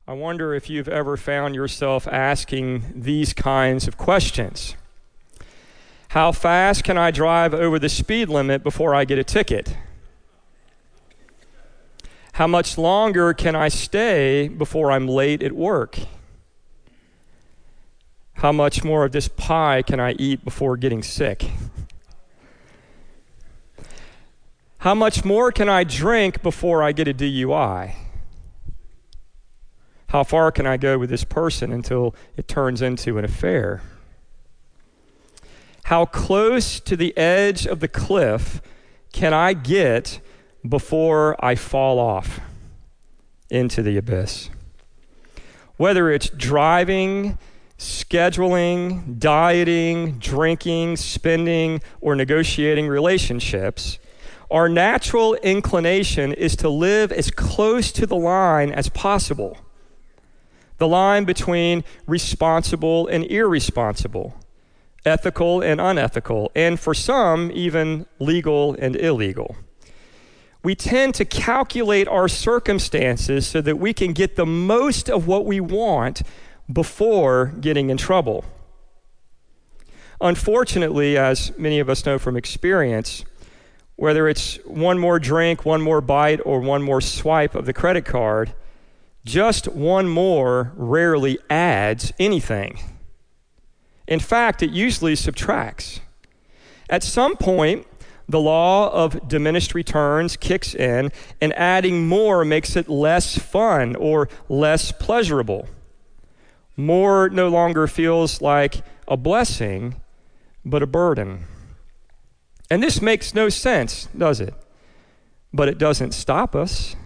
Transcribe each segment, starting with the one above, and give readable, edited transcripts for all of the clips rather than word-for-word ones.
I wonder if you've ever found yourself asking these kinds of questions. How fast can I drive over the speed limit before I get a ticket? How much longer can I stay before I'm late at work? How much more of this pie can I eat before getting sick? How much more can I drink before I get a DUI? How far can I go with this person until it turns into an affair? How close to the edge of the cliff can I get before I fall off into the abyss? Whether it's driving, scheduling, dieting, drinking, spending, or negotiating relationships, our natural inclination is to live as close to the line as possible. The line between responsible and irresponsible, ethical and unethical, and for some, even legal and illegal. We tend to calculate our circumstances so that we can get the most of what we want before getting in trouble. Unfortunately, as many of us know from experience, whether it's one more drink, one more bite, or one more swipe of the credit card, just one more rarely adds anything. In fact, it usually subtracts. At some point, the law of diminished returns kicks in, and adding more makes it less fun or less pleasurable. More no longer feels like a blessing, but a burden. And this makes no sense, does it? But it doesn't stop us.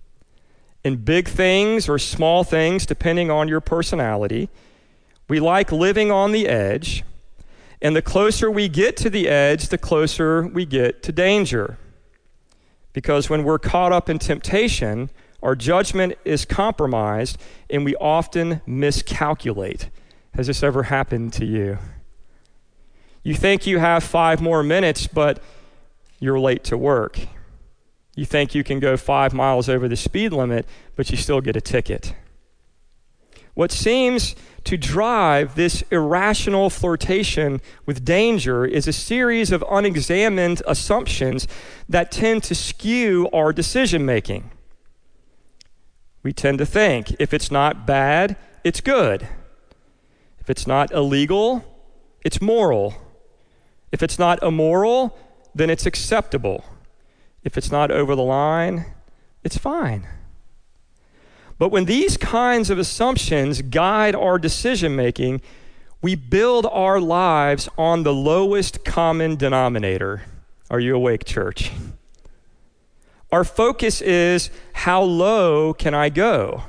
In big things or small things, depending on your personality, we like living on the edge, and the closer we get to the edge, the closer we get to danger. Because when we're caught up in temptation, our judgment is compromised, and we often miscalculate. Has this ever happened to you? You think you have 5 more minutes, but you're late to work. You think you can go 5 miles over the speed limit, but you still get a ticket. What seems to drive this irrational flirtation with danger is a series of unexamined assumptions that tend to skew our decision making. We tend to think if it's not bad, it's good. If it's not illegal, it's moral. If it's not immoral, then it's acceptable. If it's not over the line, it's fine. But when these kinds of assumptions guide our decision making, we build our lives on the lowest common denominator. Are you awake, church? Our focus is, how low can I go?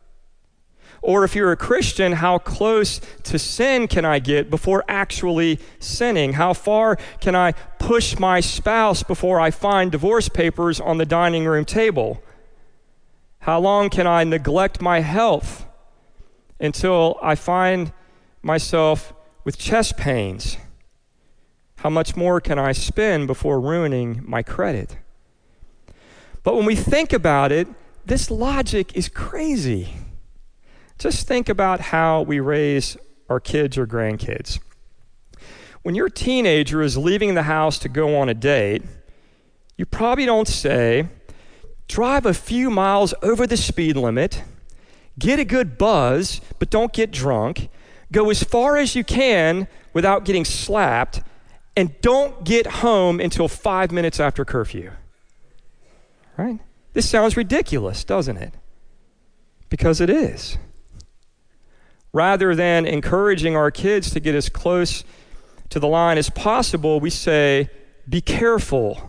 Or if you're a Christian, how close to sin can I get before actually sinning? How far can I push my spouse before I find divorce papers on the dining room table? How long can I neglect my health until I find myself with chest pains? How much more can I spend before ruining my credit? But when we think about it, this logic is crazy. Just think about how we raise our kids or grandkids. When your teenager is leaving the house to go on a date, you probably don't say, drive a few miles over the speed limit, get a good buzz, but don't get drunk, go as far as you can without getting slapped, and don't get home until 5 minutes after curfew. Right? This sounds ridiculous, doesn't it? Because it is. Rather than encouraging our kids to get as close to the line as possible, we say, be careful.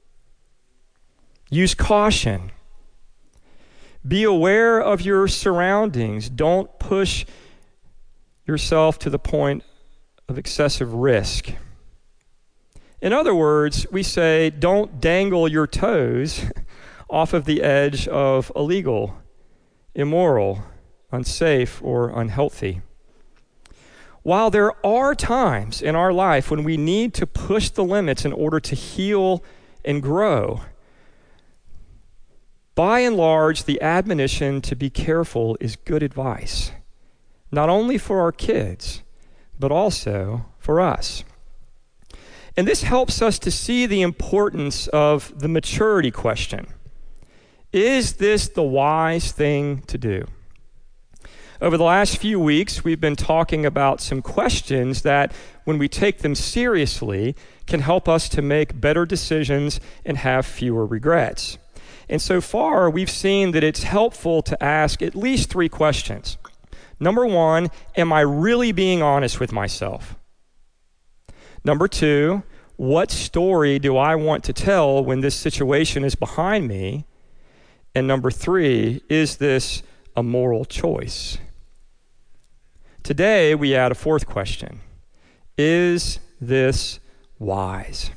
Use caution. Be aware of your surroundings. Don't push yourself to the point of excessive risk. In other words, we say, don't dangle your toes off of the edge of illegal, immoral, unsafe, or unhealthy. While there are times in our life when we need to push the limits in order to heal and grow, by and large, the admonition to be careful is good advice, not only for our kids, but also for us. And this helps us to see the importance of the maturity question. Is this the wise thing to do? Over the last few weeks, we've been talking about some questions that, when we take them seriously, can help us to make better decisions and have fewer regrets. And so far, we've seen that it's helpful to ask at least 3 questions. Number 1, am I really being honest with myself? Number 2, what story do I want to tell when this situation is behind me? And number 3, is this a moral choice? Today, we add a 4th question. Is this wise?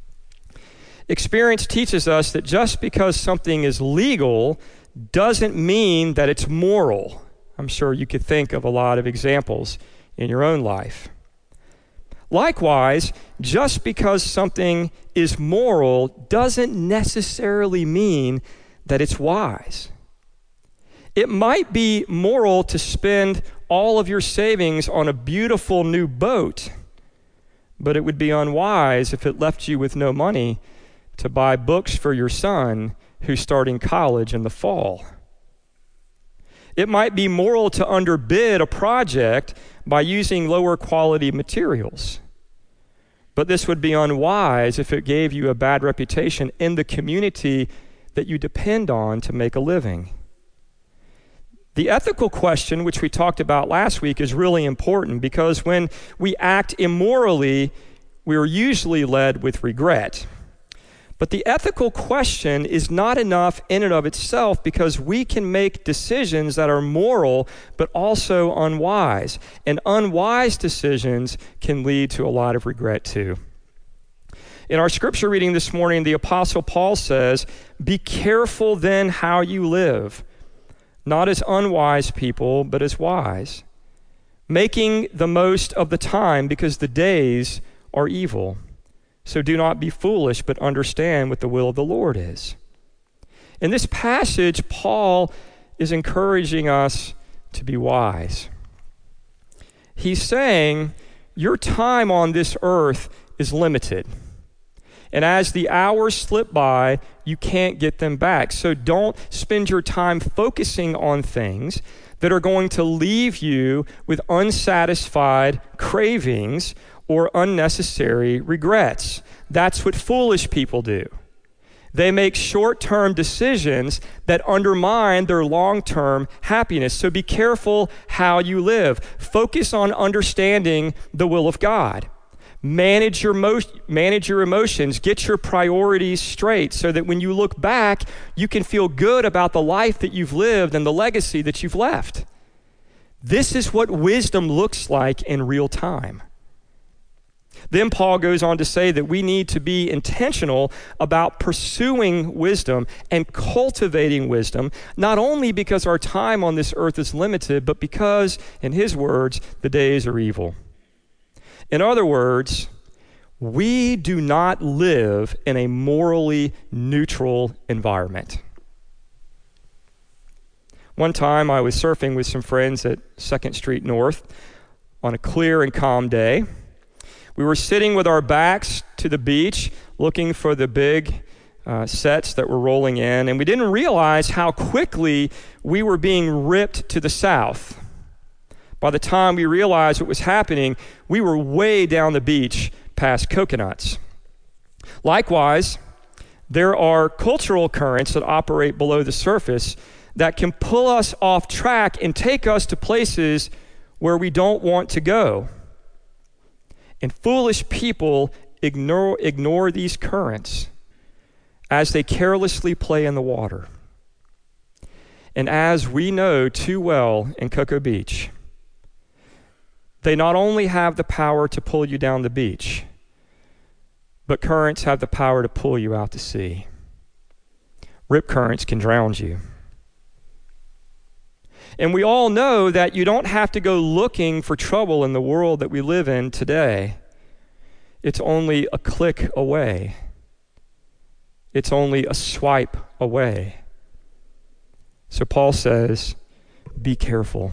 Experience teaches us that just because something is legal doesn't mean that it's moral. I'm sure you could think of a lot of examples in your own life. Likewise, just because something is moral doesn't necessarily mean that it's wise. It might be moral to spend all of your savings on a beautiful new boat, but it would be unwise if it left you with no money to buy books for your son who's starting college in the fall. It might be moral to underbid a project by using lower quality materials, but this would be unwise if it gave you a bad reputation in the community that you depend on to make a living. The ethical question, which we talked about last week, is really important because when we act immorally, we are usually led with regret. But the ethical question is not enough in and of itself because we can make decisions that are moral but also unwise. And unwise decisions can lead to a lot of regret too. In our scripture reading this morning, the Apostle Paul says, "Be careful then how you live, not as unwise people, but as wise, making the most of the time because the days are evil. So do not be foolish, but understand what the will of the Lord is." In this passage, Paul is encouraging us to be wise. He's saying your time on this earth is limited. And as the hours slip by, you can't get them back. So don't spend your time focusing on things that are going to leave you with unsatisfied cravings or unnecessary regrets. That's what foolish people do. They make short-term decisions that undermine their long-term happiness. So be careful how you live. Focus on understanding the will of God. Manage your emotions. Get your priorities straight so that when you look back, you can feel good about the life that you've lived and the legacy that you've left. This is what wisdom looks like in real time. Then Paul goes on to say that we need to be intentional about pursuing wisdom and cultivating wisdom, not only because our time on this earth is limited, but because, in his words, the days are evil. In other words, we do not live in a morally neutral environment. One time I was surfing with some friends at 2nd Street North on a clear and calm day. We were sitting with our backs to the beach looking for the big sets that were rolling in, and we didn't realize how quickly we were being ripped to the south. By the time we realized what was happening, we were way down the beach past Coconuts. Likewise, there are cultural currents that operate below the surface that can pull us off track and take us to places where we don't want to go. And foolish people ignore these currents as they carelessly play in the water. And as we know too well in Cocoa Beach, they not only have the power to pull you down the beach, but currents have the power to pull you out to sea. Rip currents can drown you. And we all know that you don't have to go looking for trouble in the world that we live in today. It's only a click away. It's only a swipe away. So Paul says, be careful.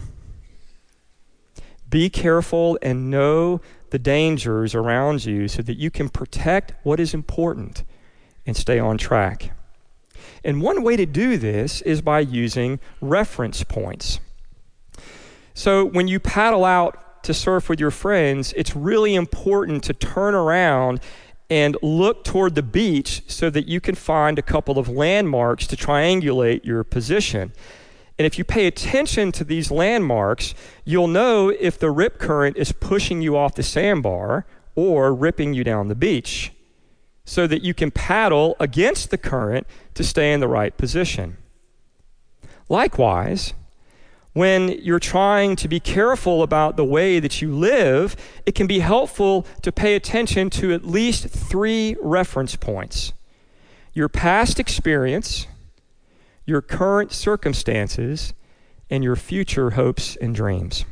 Be careful and know the dangers around you so that you can protect what is important and stay on track. And one way to do this is by using reference points. So when you paddle out to surf with your friends, it's really important to turn around and look toward the beach so that you can find a couple of landmarks to triangulate your position. And if you pay attention to these landmarks, you'll know if the rip current is pushing you off the sandbar or ripping you down the beach, so that you can paddle against the current to stay in the right position. Likewise, when you're trying to be careful about the way that you live, it can be helpful to pay attention to at least 3 reference points: your past experience, your current circumstances, and your future hopes and dreams.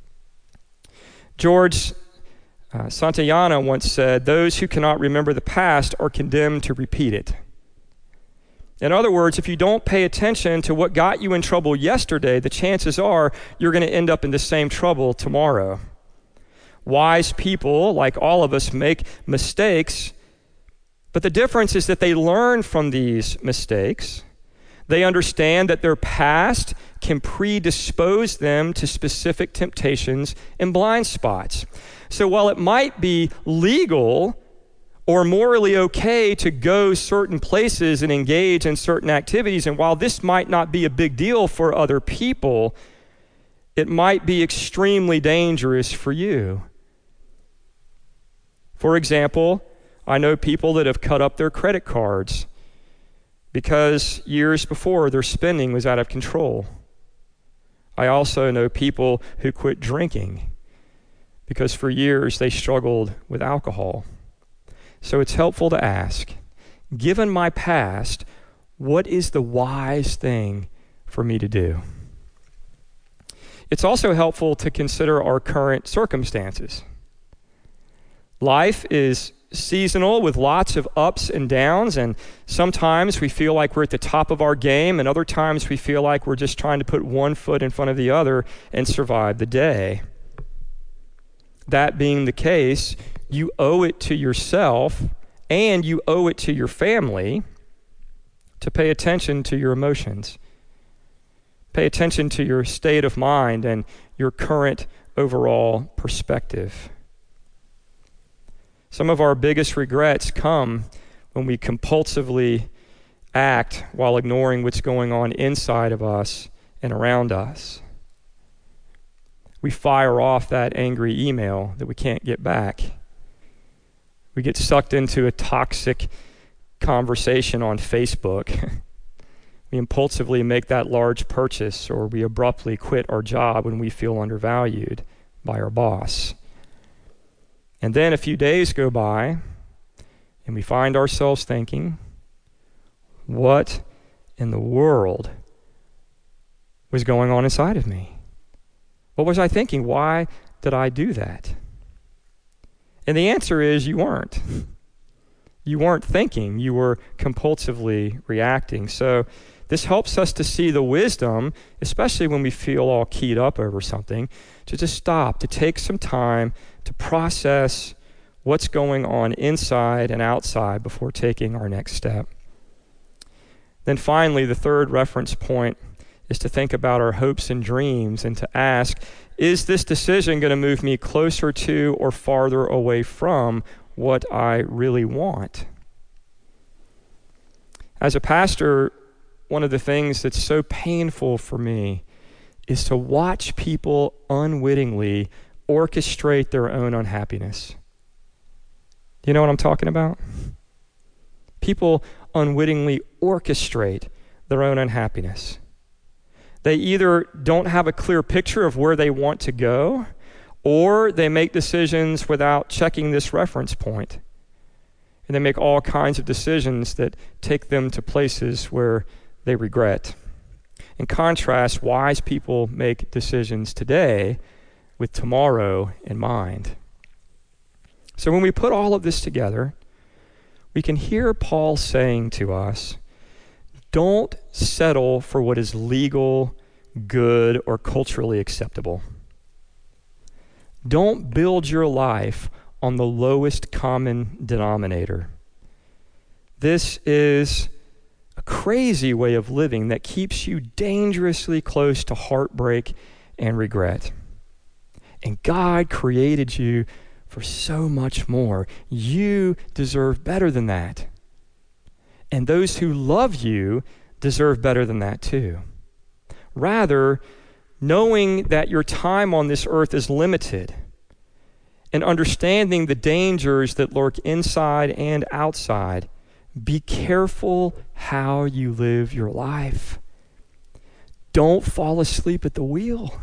George Santayana once said, "Those who cannot remember the past are condemned to repeat it." In other words, if you don't pay attention to what got you in trouble yesterday, the chances are you're going to end up in the same trouble tomorrow. Wise people, like all of us, make mistakes, but the difference is that they learn from these mistakes. They understand that their past can predispose them to specific temptations and blind spots. So while it might be legal or morally okay to go certain places and engage in certain activities, and while this might not be a big deal for other people, it might be extremely dangerous for you. For example, I know people that have cut up their credit cards because years before their spending was out of control. I also know people who quit drinking because for years they struggled with alcohol. So it's helpful to ask, given my past, what is the wise thing for me to do? It's also helpful to consider our current circumstances. Life is seasonal with lots of ups and downs, and sometimes we feel like we're at the top of our game, and other times we feel like we're just trying to put one foot in front of the other and survive the day. That being the case, you owe it to yourself and you owe it to your family to pay attention to your emotions. Pay attention to your state of mind and your current overall perspective. Some of our biggest regrets come when we compulsively act while ignoring what's going on inside of us and around us. We fire off that angry email that we can't get back. We get sucked into a toxic conversation on Facebook. We impulsively make that large purchase, or we abruptly quit our job when we feel undervalued by our boss. And then a few days go by, and we find ourselves thinking, what in the world was going on inside of me? What was I thinking? Why did I do that? And the answer is you weren't. You weren't thinking. You were compulsively reacting. So this helps us to see the wisdom, especially when we feel all keyed up over something, to just stop, to take some time to process what's going on inside and outside before taking our next step. Then finally, the third reference point is to think about our hopes and dreams and to ask, is this decision going to move me closer to or farther away from what I really want? As a pastor, one of the things that's so painful for me is to watch people unwittingly orchestrate their own unhappiness. Do you know what I'm talking about? People unwittingly orchestrate their own unhappiness. They either don't have a clear picture of where they want to go, or they make decisions without checking this reference point. And they make all kinds of decisions that take them to places where they regret. In contrast, wise people make decisions today with tomorrow in mind. So when we put all of this together, we can hear Paul saying to us, Don't settle for what is legal, good, or culturally acceptable. Don't build your life on the lowest common denominator. This is a crazy way of living that keeps you dangerously close to heartbreak and regret. And God created you for so much more. You deserve better than that. And those who love you deserve better than that too. Rather, knowing that your time on this earth is limited and understanding the dangers that lurk inside and outside, be careful how you live your life. Don't fall asleep at the wheel.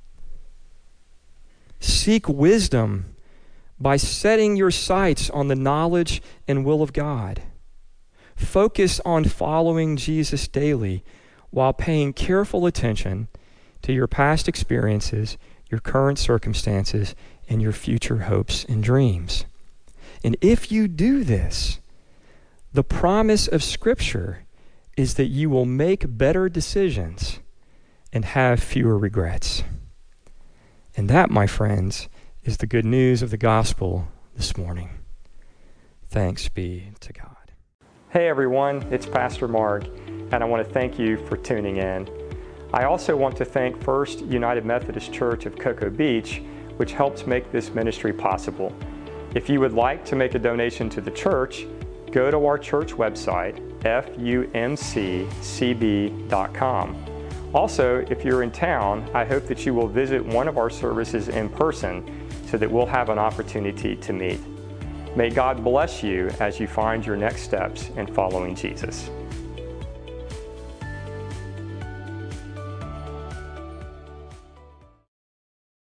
Seek wisdom by setting your sights on the knowledge and will of God. Focus on following Jesus daily while paying careful attention to your past experiences, your current circumstances, and your future hopes and dreams. And if you do this, the promise of Scripture is that you will make better decisions and have fewer regrets. And that, my friends, is the good news of the gospel this morning. Thanks be to God. Hey everyone, it's Pastor Mark, and I want to thank you for tuning in. I also want to thank First United Methodist Church of Cocoa Beach, which helps make this ministry possible. If you would like to make a donation to the church, go to our church website, fumccb.com. Also, if you're in town, I hope that you will visit one of our services in person so that we'll have an opportunity to meet. May God bless you as you find your next steps in following Jesus.